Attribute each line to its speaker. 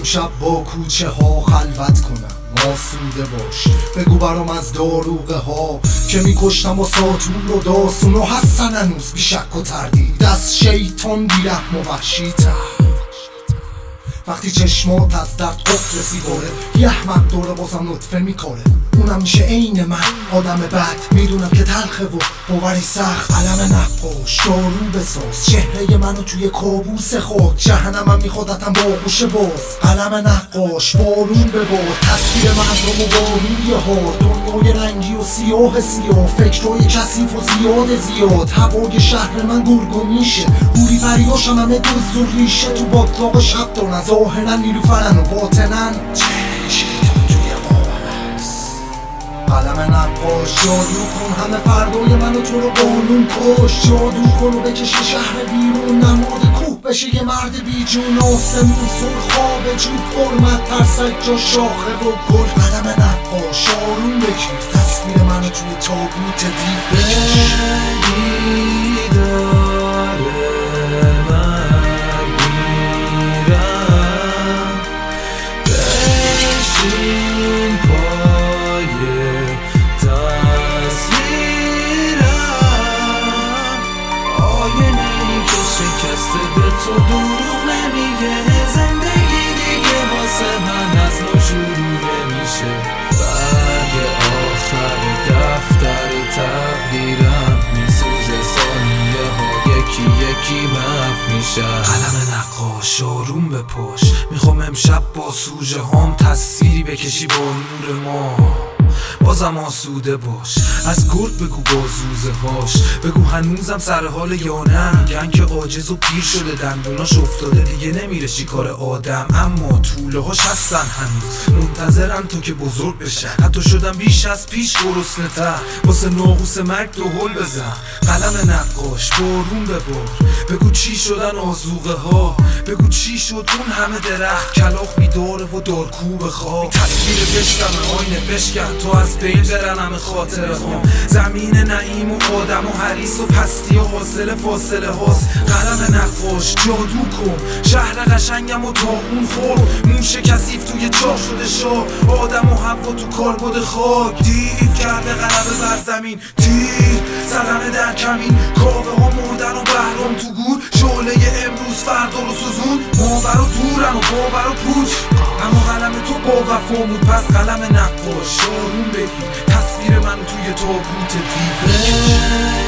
Speaker 1: امشب با کوچه ها خلوت کنم، آسوده باش. بگو برام از داروغه ها که میکشتم و ساتور و داستون و هستن هنوز بی شک و تردید از شیطان بی رحم و وحشی تر. وقتی چشمات از درد قفل سیگاره، یه احمق دوره بازم نطفه میکاره، اونم میشه عین من آدم بد. میدونم که تلخه و باوری سخت. قلم نقاش دارو بساز چهره منو توی کابوس خود. جهنمم میخوادتم با آغوش باز. قلم نقاش بارون ببار تصویر مردم و باروی هار. دنیای رنگی و سیاه سیاه، فکرهای کثیف و زیاد. هوای شهر من گرگ و میشه، گوری پریاشم همه دزد و ریشه. تو باطلاق شب دارن ظاهرا نیلوفرن و باطنن شیطان توی هست. قلم نقاش جادو کن همه فردای منو تو رو قانون کش. جادو کن و بکش شهر بیرون، نماد کوه بشه یه مرد بی جون. آسمون سرخ خواب جود حرمت ترسک جا شاخه و گل. قلم نقاش آروم بگیر تصویر منو توی تابوت دیو بکش.
Speaker 2: تو دروغ نمیگه، زندگی دیگه واسه من از نو شروع میشه. برگ آخر دفتر تقدیرم میسوزه، ثانیه ها یکی محو میشه. قلم نقاش آروم بپاش، میخوام امشب با سوژه هام تصویری بکشی با نور ما. بازم آسوده باش، از گرد بگو با زوزه هاش. بگو هنوزم سر حال یا نه، میگن که عاجز و پیر شده، دندوناش افتاده دیگه نمیره شکار آدم. اما طوله هاش هستن هنوز، منتظرن تو که بزرگ بشن. حتی شدم بیش از پیش گرسنه تر، واسه ناقوس مرگ دو هل بزن. قلم نقاش بارون ببار، بگو چی شدن آذوقه ها. بگو چی شد اون همه درخت کلاغ بیداره و دارکوب خواب. تصویر بشکم آینه بشکن تو از بین برن همه خاطره ها. زمین نعیم و آدم و حریص و پستی و حاصل فاصله هاست. قلم نقاش جادو کن شهر قشنگم و تا اون خورد. موش کثیف توی چاه شده شاه، آدم و هوا تو کاربد خاک. دید کرده غلبه بر زمین، تیر زدن در کمین. کاوه ها مردن و بهرام تو گور، شعله امروز فردا رو سوزون. ماور و دورن و باور و پوچ، اما قلم تو با وفا بود. پس قلم نقاش آروم بگیر تصویر من توی تابوت دیو.